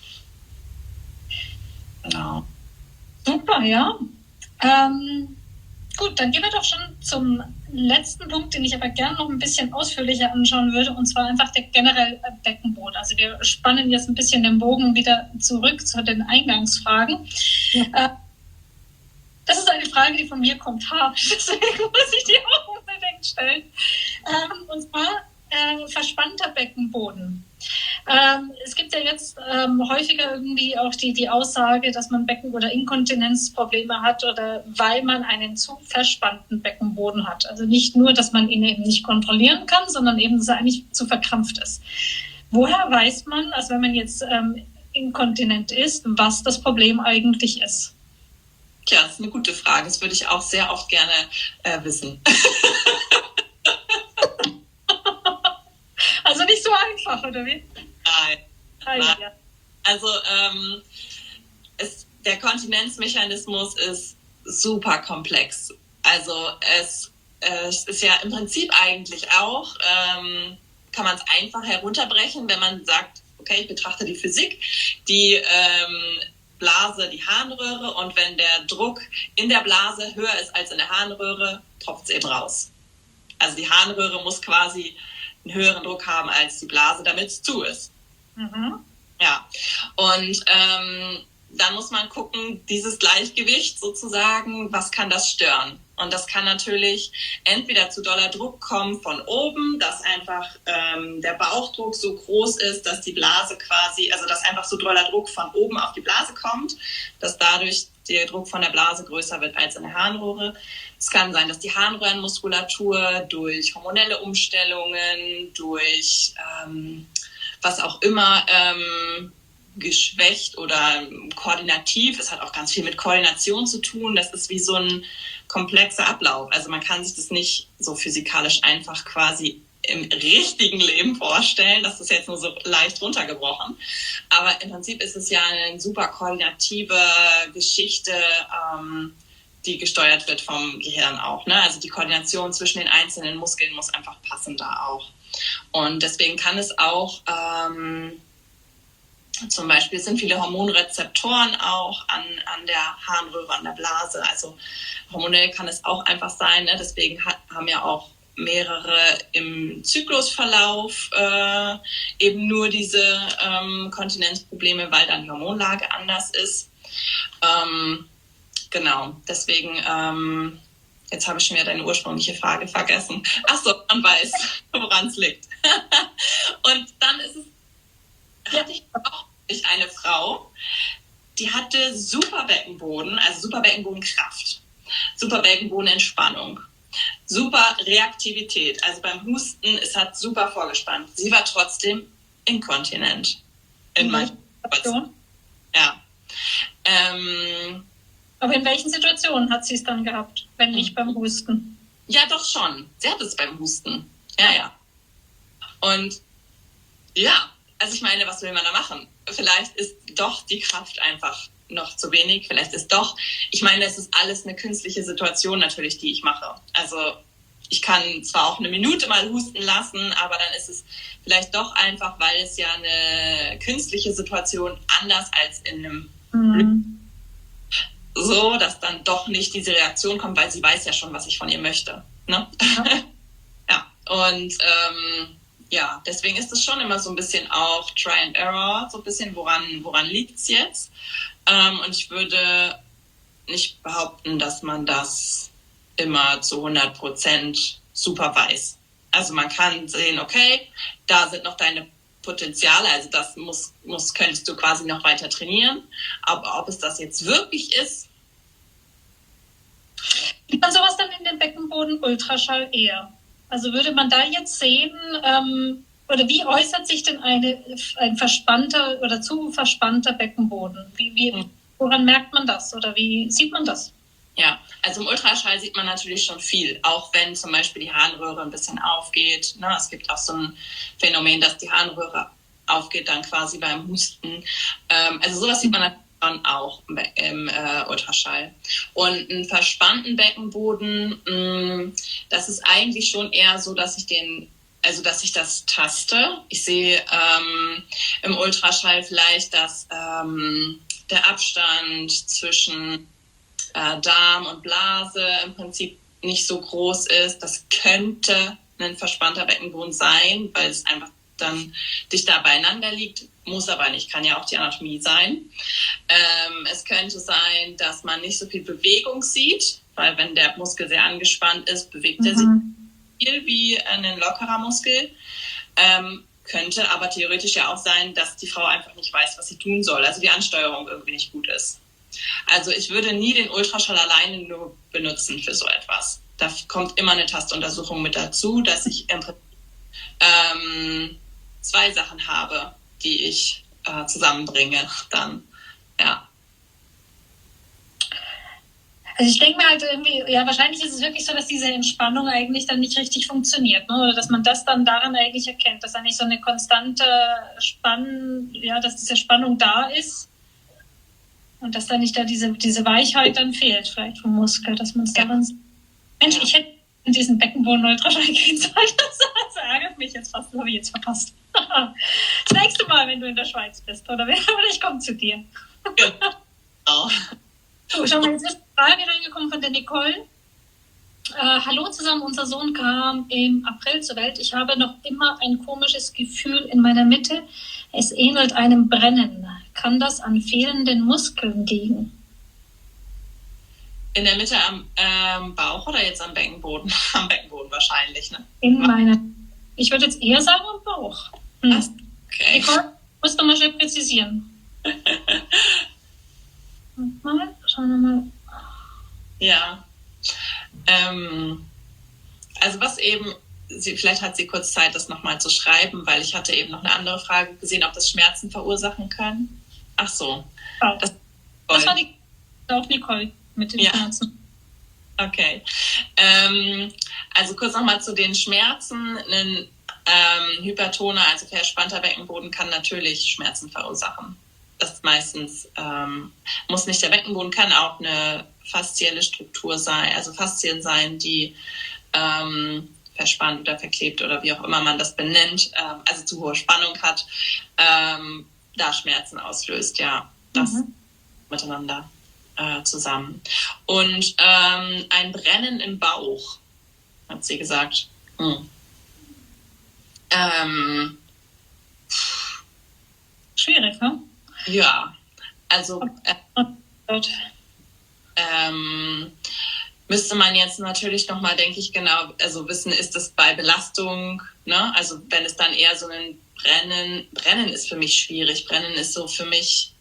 Genau. Super, ja. Ähm, gut, dann gehen wir doch schon zum letzten Punkt, den ich aber gerne noch ein bisschen ausführlicher anschauen würde, und zwar einfach der generell Beckenboden. Also wir spannen jetzt ein bisschen den Bogen wieder zurück zu den Eingangsfragen. Ja. Äh, das ist eine Frage, die von mir kommt, ha, deswegen muss ich die auch unbedingt stellen. Ähm, und zwar äh, verspannter Beckenboden. Ähm, es gibt ja jetzt ähm, häufiger irgendwie auch die, die Aussage, dass man Becken- oder Inkontinenzprobleme hat oder weil man einen zu verspannten Beckenboden hat. Also nicht nur, dass man ihn eben nicht kontrollieren kann, sondern eben, dass er eigentlich zu verkrampft ist. Woher weiß man, also wenn man jetzt ähm, inkontinent ist, was das Problem eigentlich ist? Tja, das ist eine gute Frage. Das würde ich auch sehr oft gerne äh, wissen. Also nicht so einfach, oder wie? Nein. Ah, Nein. ja. Also ähm, es, der Kontinenzmechanismus ist super komplex. Also es, es ist ja im Prinzip eigentlich auch, ähm, kann man es einfach herunterbrechen, wenn man sagt, okay, ich betrachte die Physik, die ähm, Blase, die Harnröhre, und wenn der Druck in der Blase höher ist als in der Harnröhre, tropft es eben raus. Also die Harnröhre muss quasi einen höheren Druck haben als die Blase, damit es zu ist. Mhm. Ja, und ähm, dann muss man gucken, dieses Gleichgewicht sozusagen, was kann das stören? Und das kann natürlich entweder zu doller Druck kommen von oben, dass einfach ähm, der Bauchdruck so groß ist, dass die Blase quasi, also dass einfach so doller Druck von oben auf die Blase kommt, dass dadurch der Druck von der Blase größer wird als in der Harnröhre. Es kann sein, dass die Harnröhrenmuskulatur durch hormonelle Umstellungen, durch ähm, was auch immer, ähm, geschwächt oder koordinativ. Es hat auch ganz viel mit Koordination zu tun. Das ist wie so ein komplexer Ablauf. Also man kann sich das nicht so physikalisch einfach quasi im richtigen Leben vorstellen. Das ist jetzt nur so leicht runtergebrochen. Aber im Prinzip ist es ja eine super koordinative Geschichte, ähm, die gesteuert wird vom Gehirn auch. Ne? Also die Koordination zwischen den einzelnen Muskeln muss einfach passen da auch. Und deswegen kann es auch ähm, zum Beispiel, es sind viele Hormonrezeptoren auch an, an der Harnröhre, an der Blase. Also hormonell kann es auch einfach sein. Ne? Deswegen hat, haben ja auch mehrere im Zyklusverlauf äh, eben nur diese ähm, Kontinenzprobleme, weil dann die Hormonlage anders ist. Ähm, genau, deswegen, ähm, jetzt habe ich schon wieder deine ursprüngliche Frage vergessen. Ach so, man weiß, woran es liegt. Und dann ist es, hatte ich auch eine Frau, die hatte super Beckenboden, also super Beckenbodenkraft, super Beckenbodenentspannung, super Reaktivität. Also beim Husten, es hat super vorgespannt. Sie war trotzdem inkontinent. In manchen Situationen. Ja. Ähm, Aber in welchen Situationen hat sie es dann gehabt, wenn nicht beim Husten? Ja, doch schon. Sie hat es beim Husten. Ja, ja. Und ja, also ich meine, was will man da machen? Vielleicht ist doch die Kraft einfach noch zu wenig. Vielleicht ist doch, ich meine, es ist alles eine künstliche Situation natürlich, die ich mache. Also ich kann zwar auch eine Minute mal husten lassen, aber dann ist es vielleicht doch einfach, weil es ja eine künstliche Situation anders als in einem Mhm. so, dass dann doch nicht diese Reaktion kommt, weil sie weiß ja schon, was ich von ihr möchte. Ne? Ja. Ja, und ähm, ja, deswegen ist es schon immer so ein bisschen auch Try and Error, so ein bisschen, woran, woran liegt es jetzt? Ähm, und ich würde nicht behaupten, dass man das immer zu hundert Prozent super weiß. Also man kann sehen, okay, da sind noch deine Potenziale, also das muss, muss, könntest du quasi noch weiter trainieren. Aber ob es das jetzt wirklich ist, Sieht man sowas dann in den Beckenboden-Ultraschall eher? Also würde man da jetzt sehen, ähm, oder wie äußert sich denn eine, ein verspannter oder zu verspannter Beckenboden? Wie, wie, woran merkt man das oder wie sieht man das? ja, also im Ultraschall sieht man natürlich schon viel, auch wenn zum Beispiel die Harnröhre ein bisschen aufgeht. Ne? Es gibt auch so ein Phänomen, dass die Harnröhre aufgeht dann quasi beim Husten. Ähm, also sowas sieht man natürlich schon auch im, im äh, Ultraschall. Und einen verspannten Beckenboden, mh, das ist eigentlich schon eher so, dass ich den, also dass ich das taste. Ich sehe ähm, im Ultraschall vielleicht, dass ähm, der Abstand zwischen äh, Darm und Blase im Prinzip nicht so groß ist. Das könnte ein verspannter Beckenboden sein, weil es einfach dann dichter beieinander liegt, muss aber nicht, kann ja auch die Anatomie sein. Ähm, es könnte sein, dass man nicht so viel Bewegung sieht, weil wenn der Muskel sehr angespannt ist, bewegt er sich viel wie ein lockerer Muskel. Ähm, könnte aber theoretisch ja auch sein, dass die Frau einfach nicht weiß, was sie tun soll, also die Ansteuerung irgendwie nicht gut ist. Also ich würde nie den Ultraschall alleine nur benutzen für so etwas. Da kommt immer eine Tastuntersuchung mit dazu, dass ich im Prinzip ähm, zwei Sachen habe, die ich äh, zusammenbringe dann, ja. Also ich denke mir halt irgendwie, ja, wahrscheinlich ist es wirklich so, dass diese Entspannung eigentlich dann nicht richtig funktioniert, ne? Oder dass man das dann daran eigentlich erkennt, dass da nicht so eine konstante Spannung, ja, dass diese Spannung da ist und dass da nicht da diese, diese Weichheit dann fehlt, vielleicht vom Muskel, dass man es Ja. daran... Mensch, Ja. ich hätte diesen Beckenboden-Ultraschall gehen sollen. Das, das ärgert mich jetzt fast, das habe ich jetzt verpasst. Das nächste Mal, wenn du in der Schweiz bist, oder, oder ich komme zu dir. Genau. So, schau mal, jetzt ist eine Frage reingekommen von der Nicole. Äh, Hallo zusammen, unser Sohn kam im April zur Welt. Ich habe noch immer ein komisches Gefühl in meiner Mitte. Es ähnelt einem Brennen. Kann das an fehlenden Muskeln liegen? In der Mitte am ähm, Bauch oder jetzt am Beckenboden? Am Beckenboden wahrscheinlich, ne? In meiner, ich würde jetzt eher sagen am Bauch. Hm. Was? Okay. Nicole, musst du mal schnell präzisieren. Mal, schauen wir mal. Ja. Ähm, also was eben, sie, vielleicht hat sie kurz Zeit, das nochmal zu schreiben, weil ich hatte eben noch eine andere Frage gesehen, ob das Schmerzen verursachen können. Ach so. Oh. Das, Das war die, auch Nicole mit den Ja. Schmerzen. Okay. Ähm, also kurz nochmal zu den Schmerzen. Ein ähm, hypertoner, also verspannter Beckenboden kann natürlich Schmerzen verursachen. Das ist meistens, ähm, muss nicht der Beckenboden, kann auch eine faszielle Struktur sein, also Faszien sein, die ähm, verspannt oder verklebt oder wie auch immer man das benennt, ähm, also zu hohe Spannung hat, ähm, da Schmerzen auslöst, ja, das Mhm. miteinander äh, zusammen. Und ähm, ein Brennen im Bauch, hat sie gesagt. Hm. Ähm, Schwierig, ne? ja, also äh, Gut. ähm, müsste man jetzt natürlich nochmal, denke ich, genau, also wissen, ist das bei Belastung, ne? Also wenn es dann eher so ein Brennen, Brennen ist für mich schwierig. Brennen ist so für mich,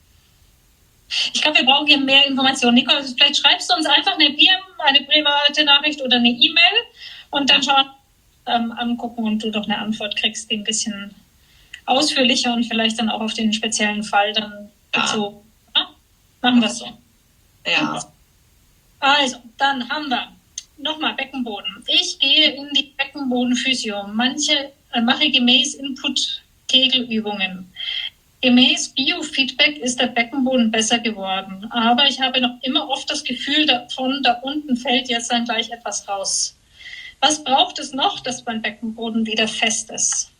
Ich glaube, wir brauchen hier mehr Informationen. Nicole, vielleicht schreibst du uns einfach eine P M, eine private Nachricht oder eine E-Mail und dann schauen, ähm, angucken und du doch eine Antwort kriegst, die ein bisschen ausführlicher und vielleicht dann auch auf den speziellen Fall dann Ja. bezogen. Ja? Machen wir es so. ja, Also, dann haben wir nochmal Beckenboden. Ich gehe in die Beckenbodenphysio. Manche äh, mache gemäß Input Kegelübungen. Gemäß Biofeedback ist der Beckenboden besser geworden, aber ich habe noch immer oft das Gefühl davon, da unten fällt jetzt dann gleich etwas raus. Was braucht es noch, dass mein Beckenboden wieder fest ist?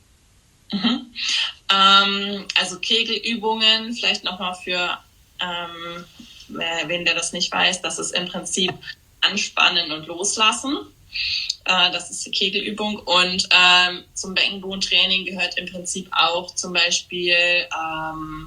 Mhm. Ähm, also Kegelübungen, vielleicht nochmal für ähm, wen der das nicht weiß, das ist im Prinzip anspannen und loslassen. Äh, das ist die Kegelübung. Und ähm, zum Beckenbodentraining gehört im Prinzip auch zum Beispiel ähm,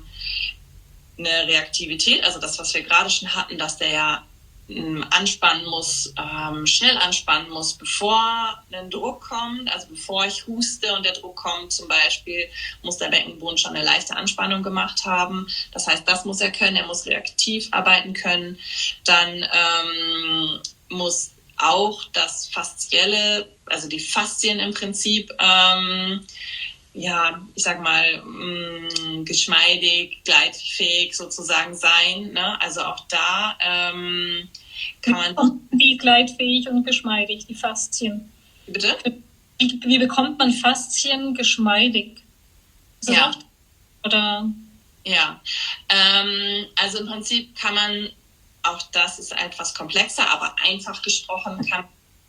eine Reaktivität, also das, was wir gerade schon hatten, dass der ja anspannen muss, ähm, schnell anspannen muss, bevor ein Druck kommt, also bevor ich huste und der Druck kommt zum Beispiel, muss der Beckenboden schon eine leichte Anspannung gemacht haben. Das heißt, das muss er können, er muss reaktiv arbeiten können. Dann ähm, muss auch das Faszielle, also die Faszien im Prinzip, ähm, ja, ich sag mal, mh, geschmeidig, gleitfähig sozusagen sein. Ne? Also auch da ähm, kann man... Wie gleitfähig und geschmeidig, die Faszien? Bitte? Wie, wie bekommt man Faszien geschmeidig? Ist das Ja. auch, oder? Ja, ähm, also im Prinzip kann man, auch das ist etwas komplexer, aber einfach gesprochen kann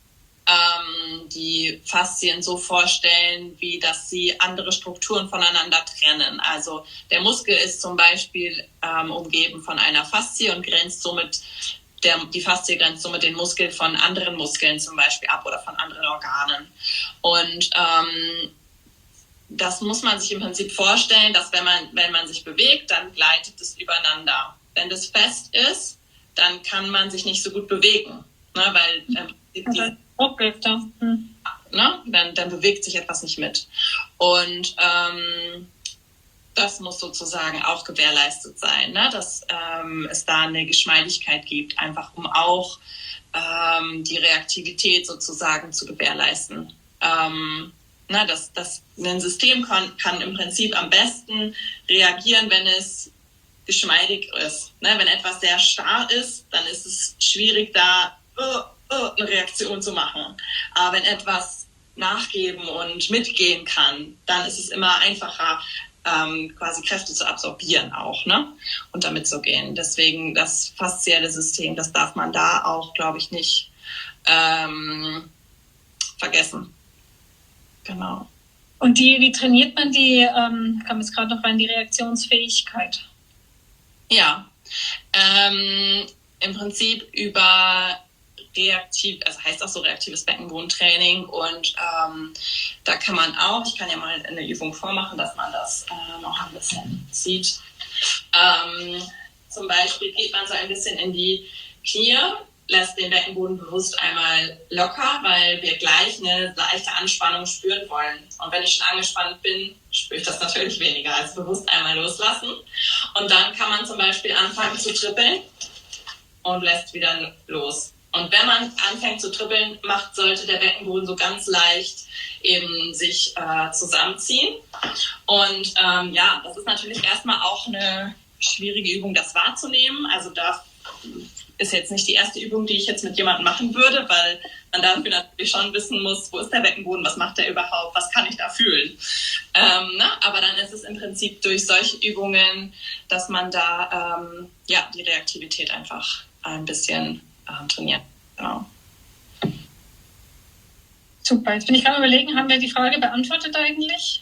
ähm, die Faszien so vorstellen, wie dass sie andere Strukturen voneinander trennen. Also der Muskel ist zum Beispiel ähm, umgeben von einer Faszie und grenzt somit, der, die Faszie grenzt somit den Muskel von anderen Muskeln zum Beispiel ab oder von anderen Organen. Und ähm, das muss man sich im Prinzip vorstellen, dass wenn man, wenn man sich bewegt, dann gleitet es übereinander. Wenn das fest ist, dann kann man sich nicht so gut bewegen, ne, weil ähm, die, Also, okay, da. Hm. ne, dann, dann bewegt sich etwas nicht mit. Und ähm, das muss sozusagen auch gewährleistet sein, ne, dass ähm, es da eine Geschmeidigkeit gibt, einfach um auch ähm, die Reaktivität sozusagen zu gewährleisten. Ähm, Na, das, das, ein System kann, kann im Prinzip am besten reagieren, wenn es geschmeidig ist. Ne? Wenn etwas sehr starr ist, dann ist es schwierig, da uh, uh, eine Reaktion zu machen. Aber wenn etwas nachgeben und mitgehen kann, dann ist es immer einfacher, ähm, quasi Kräfte zu absorbieren auch, ne? Und damit zu gehen. Deswegen das faszielle System, das darf man da auch, glaube ich, nicht ähm, vergessen. Genau. Und die, wie trainiert man die, ähm, kam jetzt gerade noch rein, die Reaktionsfähigkeit? Ja, ähm, im Prinzip über reaktiv, also heißt auch so reaktives Beckenbodentraining und ähm, da kann man auch, ich kann ja mal eine Übung vormachen, dass man das äh, noch ein bisschen sieht. Ähm, zum Beispiel geht man so ein bisschen in die Knie, lässt den Beckenboden bewusst einmal locker, weil wir gleich eine leichte Anspannung spüren wollen. Und wenn ich schon angespannt bin, spüre ich das natürlich weniger. Also bewusst einmal loslassen. Und dann kann man zum Beispiel anfangen zu trippeln und lässt wieder los. Und wenn man anfängt zu trippeln, macht, sollte der Beckenboden so ganz leicht eben sich äh, zusammenziehen. Und ähm, ja, das ist natürlich erstmal auch eine schwierige Übung, das wahrzunehmen. Also da ist jetzt nicht die erste Übung, die ich jetzt mit jemandem machen würde, weil man dafür natürlich schon wissen muss, wo ist der Beckenboden, was macht der überhaupt, was kann ich da fühlen. Ähm, ne? Aber dann ist es im Prinzip durch solche Übungen, dass man da ähm, ja, die Reaktivität einfach ein bisschen ähm, trainiert. Genau. Super, jetzt bin ich gerade überlegen, haben wir die Frage beantwortet eigentlich?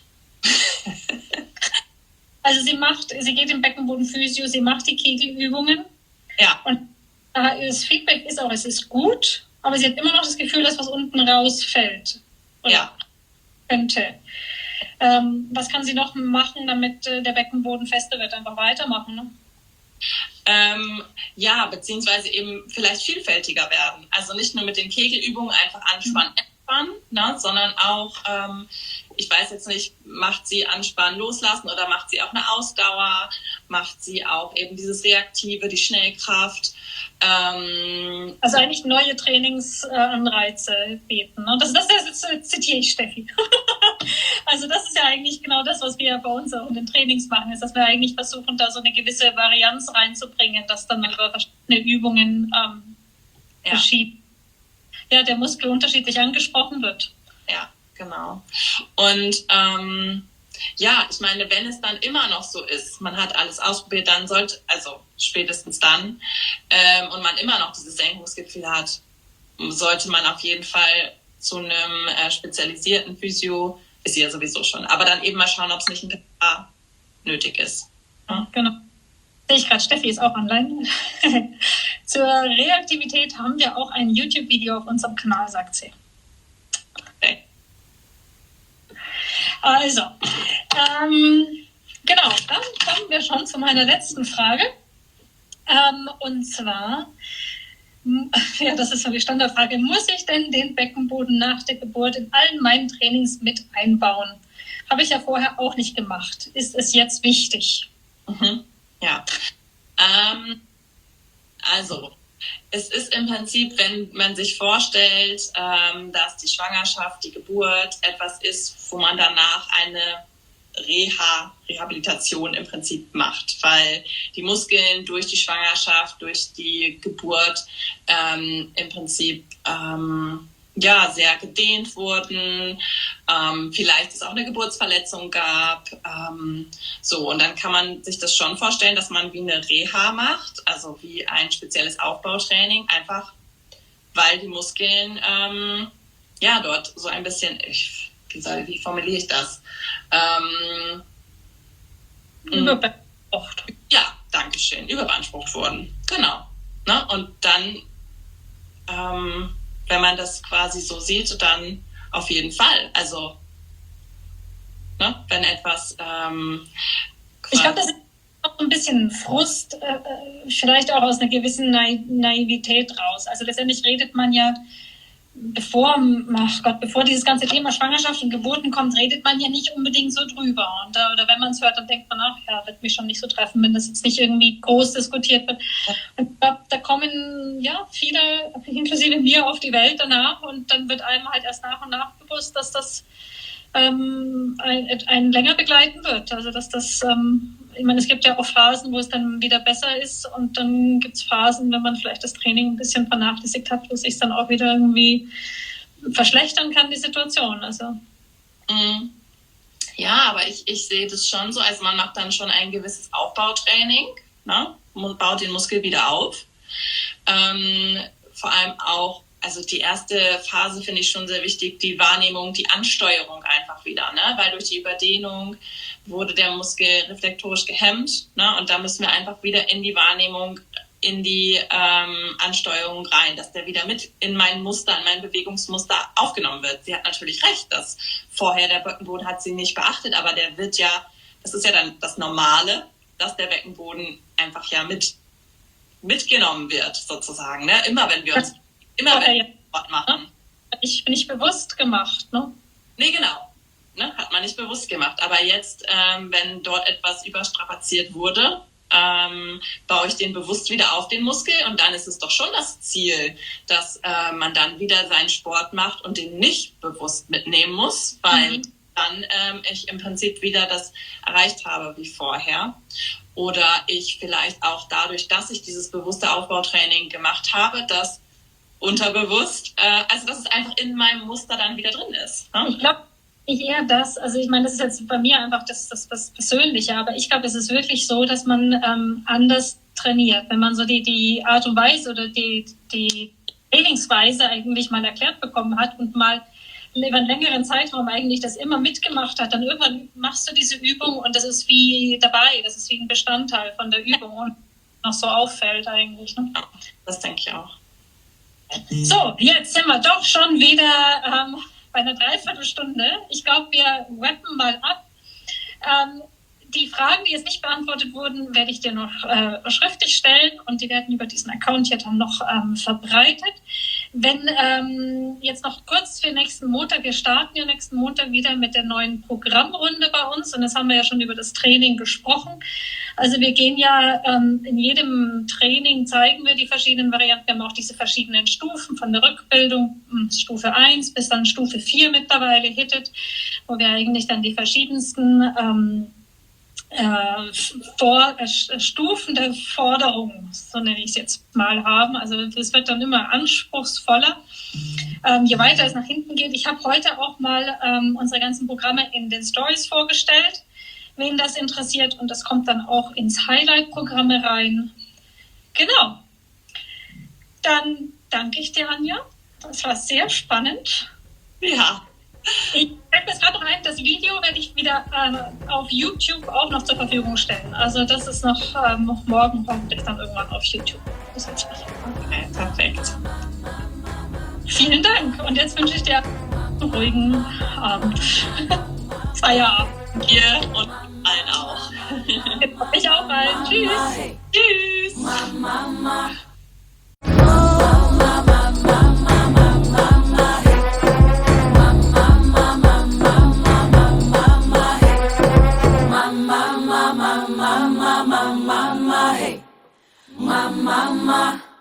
Also sie macht, sie geht im Beckenboden-Physio, sie macht die Kegelübungen. Ja. Und das Feedback ist auch, es ist gut, aber sie hat immer noch das Gefühl, dass was unten rausfällt. Oder ja. Könnte. Ähm, was kann sie noch machen, damit äh, der Beckenboden fester wird? Einfach weitermachen, ne? Ähm, ja, beziehungsweise eben vielleicht vielfältiger werden. Also nicht nur mit den Kegelübungen einfach anspannen, entspannen, ne, sondern auch, ähm, ich weiß jetzt nicht, macht sie anspannen, loslassen oder macht sie auch eine Ausdauer, macht sie auch eben dieses Reaktive, die Schnellkraft. Ähm, also eigentlich neue Trainingsanreize bieten. Ne? Das, das, das, das zitiere ich Steffi. Also das ist ja eigentlich genau das, was wir bei uns auch in den Trainings machen, ist, dass wir eigentlich versuchen, da so eine gewisse Varianz reinzubringen, dass dann über verschiedene Übungen ähm, ja. verschieden, ja, der Muskel unterschiedlich angesprochen wird. Ja, genau. Und ähm, ja, ich meine, wenn es dann immer noch so ist, man hat alles ausprobiert, dann sollte, also spätestens dann, ähm, und man immer noch dieses Senkungsgefühl hat, sollte man auf jeden Fall zu einem äh, spezialisierten Physio, ist sie ja sowieso schon, aber dann eben mal schauen, ob es nicht ein P A nötig ist. Ja, genau. Sehe ich gerade, Steffi ist auch online. Zur Reaktivität haben wir auch ein YouTube-Video auf unserem Kanal, sagt sie. Okay. Also, ähm, genau, dann kommen wir schon zu meiner letzten Frage. Ähm, und zwar, ja, das ist so die Standardfrage, muss ich denn den Beckenboden nach der Geburt in allen meinen Trainings mit einbauen? Habe ich ja vorher auch nicht gemacht. Ist es jetzt wichtig? Mhm. Ja, ähm, also es ist im Prinzip, wenn man sich vorstellt, ähm, dass die Schwangerschaft, die Geburt etwas ist, wo man danach eine Reha, Rehabilitation im Prinzip macht, weil die Muskeln durch die Schwangerschaft, durch die Geburt ähm, im Prinzip ähm, ja, sehr gedehnt wurden, ähm, vielleicht es auch eine Geburtsverletzung gab, ähm, so, und dann kann man sich das schon vorstellen, dass man wie eine Reha macht, also wie ein spezielles Aufbautraining, einfach weil die Muskeln ähm, ja dort so ein bisschen, ich, wie, soll, wie formuliere ich das? Ähm, Überbeansprucht. Ja, danke schön, überbeansprucht wurden, genau. Ne? Und dann ähm, wenn man das quasi so sieht, dann auf jeden Fall. Also, ne, wenn etwas... Ähm, ich glaube, das ist auch ein bisschen Frust, äh, vielleicht auch aus einer gewissen Na- Naivität raus. Also letztendlich redet man ja, bevor, ach Gott, bevor dieses ganze Thema Schwangerschaft und Geburten kommt, redet man ja nicht unbedingt so drüber. Und, äh, oder wenn man es hört, dann denkt man, ach ja, wird mich schon nicht so treffen, wenn das jetzt nicht irgendwie groß diskutiert wird. Und ich glaube, da kommen ja viele, inklusive mir, auf die Welt danach und dann wird einem halt erst nach und nach bewusst, dass das ähm, ein, einen länger begleiten wird. Also dass das ähm, ich meine, es gibt ja auch Phasen, wo es dann wieder besser ist und dann gibt es Phasen, wenn man vielleicht das Training ein bisschen vernachlässigt hat, wo es sich dann auch wieder irgendwie verschlechtern kann, die Situation. Also. Mhm. Ja, aber ich, ich sehe das schon so, also man macht dann schon ein gewisses Aufbautraining, ne? Baut den Muskel wieder auf. Ähm, vor allem auch, also die erste Phase finde ich schon sehr wichtig, die Wahrnehmung, die Ansteuerung einfach wieder, ne? Weil durch die Überdehnung wurde der Muskel reflektorisch gehemmt, ne? Und da müssen wir einfach wieder in die Wahrnehmung, in die ähm, Ansteuerung rein, dass der wieder mit in mein Muster, in mein Bewegungsmuster aufgenommen wird. Sie hat natürlich recht, dass vorher der Beckenboden hat sie nicht beachtet, aber der wird ja, das ist ja dann das Normale, dass der Beckenboden einfach ja mit mitgenommen wird, sozusagen, ne? Immer wenn wir uns, immer wenn wir Sport machen. Ich bin nicht bewusst gemacht, ne? Nee, genau. Ne? Hat man nicht bewusst gemacht. Aber jetzt, ähm, wenn dort etwas überstrapaziert wurde, ähm, baue ich den bewusst wieder auf, den Muskel, und dann ist es doch schon das Ziel, dass äh, man dann wieder seinen Sport macht und den nicht bewusst mitnehmen muss, weil mhm. dann ähm, ich im Prinzip wieder das erreicht habe wie vorher. Oder ich vielleicht auch dadurch, dass ich dieses bewusste Aufbautraining gemacht habe, das unterbewusst, äh, also dass es einfach in meinem Muster dann wieder drin ist. Ne? Ich glaube, ich eher das, also ich meine, das ist jetzt bei mir einfach das, das, das Persönliche, aber ich glaube, es ist wirklich so, dass man ähm, anders trainiert. Wenn man so die, die Art und Weise oder die, die Trainingsweise eigentlich mal erklärt bekommen hat und mal über einen längeren Zeitraum eigentlich das immer mitgemacht hat, dann irgendwann machst du diese Übung und das ist wie dabei, das ist wie ein Bestandteil von der Übung und noch so auffällt eigentlich. Ne? Ja, das denke ich auch. So, jetzt sind wir doch schon wieder ähm, bei einer Dreiviertelstunde. Ich glaube, wir rappen mal ab. Ähm, die Fragen, die jetzt nicht beantwortet wurden, werde ich dir noch äh, schriftlich stellen und die werden über diesen Account hier dann noch ähm, verbreitet. Wenn ähm, jetzt noch kurz für nächsten Montag, wir starten ja nächsten Montag wieder mit der neuen Programmrunde bei uns und das haben wir ja schon über das Training gesprochen. Also wir gehen ja ähm, in jedem Training, zeigen wir die verschiedenen Varianten, wir haben auch diese verschiedenen Stufen von der Rückbildung, Stufe eins bis dann Stufe vier mittlerweile hittet, wo wir eigentlich dann die verschiedensten ähm, Äh, vor, äh, Stufen der Forderung, so nenne ich es jetzt mal, haben. Also es wird dann immer anspruchsvoller, ähm, je weiter es nach hinten geht. Ich habe heute auch mal ähm, unsere ganzen Programme in den Stories vorgestellt, wen das interessiert, und das kommt dann auch ins Highlight-Programme rein. Genau. Dann danke ich dir, Anja. Das war sehr spannend. Ja. Ich fällt mir gerade noch ein, das Video werde ich wieder äh, auf YouTube auch noch zur Verfügung stellen. Also das ist noch ähm, morgen hoffentlich dann irgendwann auf YouTube. Okay, perfekt. Vielen Dank. Und jetzt wünsche ich dir einen ruhigen Abend. Feierabend. Dir und allen auch. Ich auch allen. Tschüss. Tschüss. Mama. Mama, mama, mama, hey. Mama, mama.